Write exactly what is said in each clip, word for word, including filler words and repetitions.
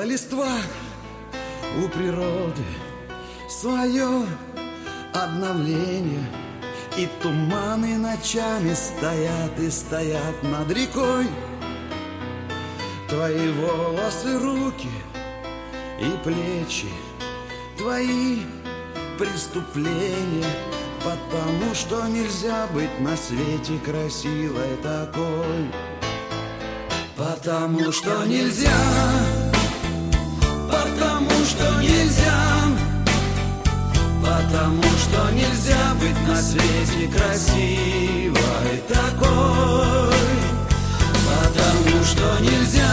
листва у природы свое обновление, и туманы ночами стоят и стоят над рекой. Твои волосы, руки и плечи, твои преступления, потому что нельзя быть на свете красивой такой. Потому что нельзя, потому что нельзя, потому что нельзя быть на свете красивой такой. Потому что нельзя,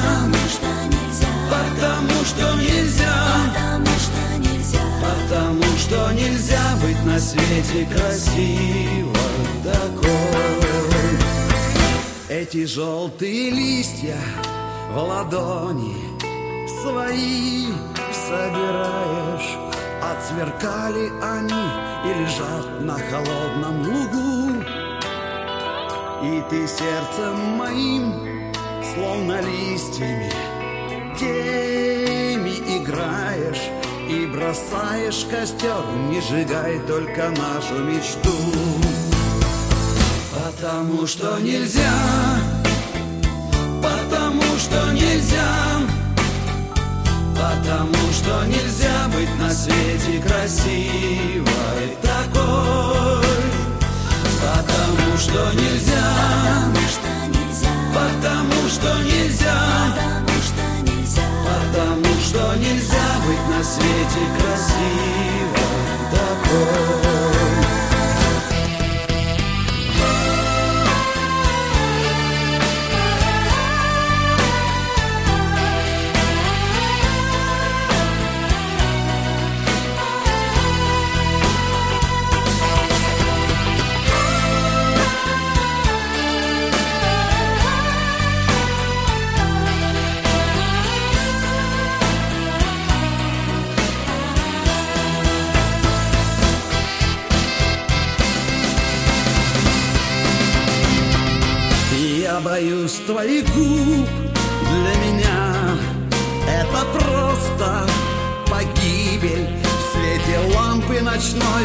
потому что нельзя, потому что нельзя быть на свете красивой такой. Эти желтые листья в ладони свои собираешь, отсверкали они и лежат на холодном лугу. И ты сердцем моим, словно листьями, теми играешь и бросаешь костер. Не сжигай только нашу мечту. Потому что нельзя, потому что нельзя, потому что нельзя быть на свете красивой такой. Потому что нельзя, потому что нельзя, потому что нельзя быть на свете красивой такой. Я боюсь твоих губ, для меня это просто погибель в свете лампы ночной.